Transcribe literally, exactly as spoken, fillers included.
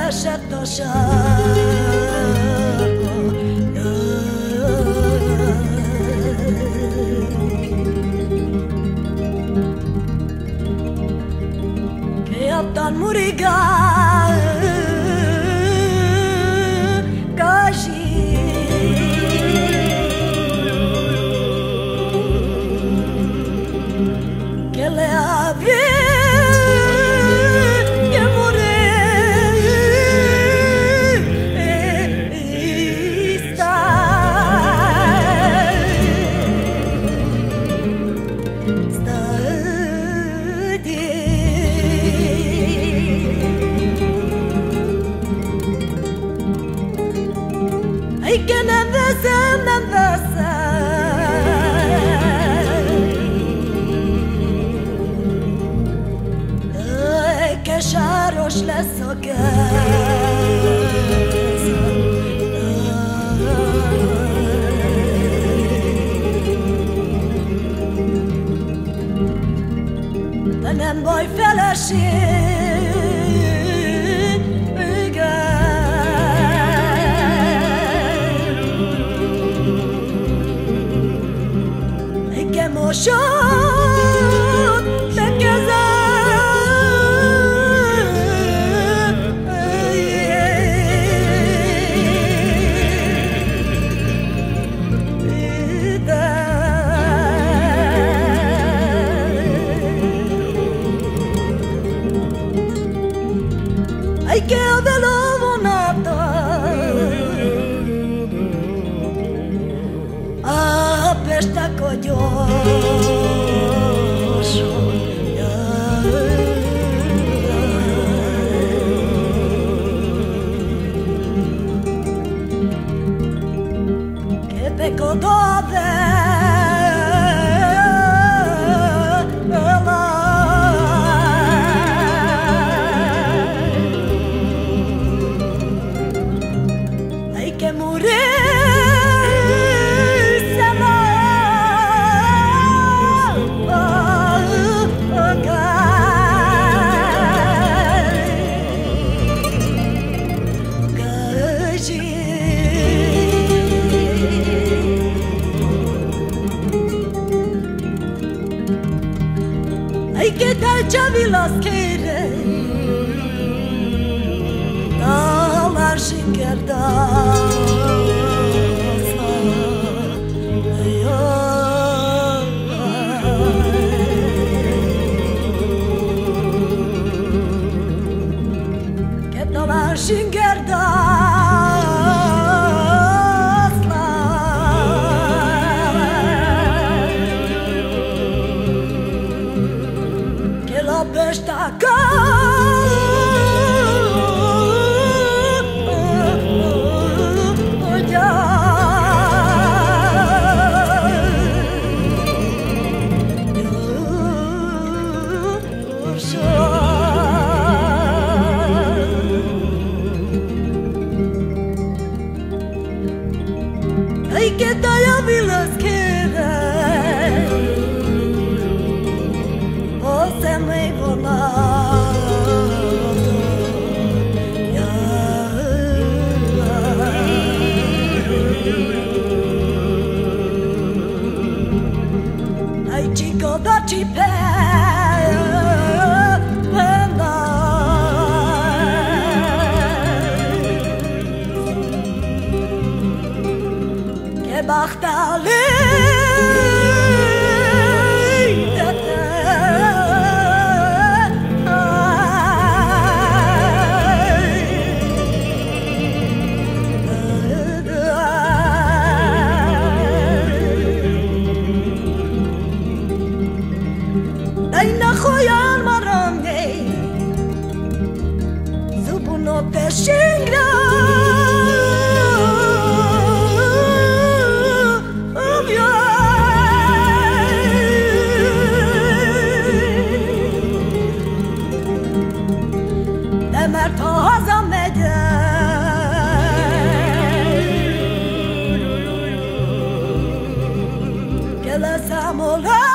esett a sárga che abdan murigál gaji che le avi Ay que ne vese, ne vese Ay que șaroș le socheze Te nem baj feleség Moșot te Ai che avevo vonata a pesta coglioso che pecco dove que morir se va Ay que tal chavilas quiere Dağlar şingerdan Dağlar şingerdan Que la pesta Ay que talla vilas quiere O se me volado Ya Ay chico da cipe Bahtali Dai na khoyan marange Zubuno te shingra Mert ha hazamegyek Kell leszámolni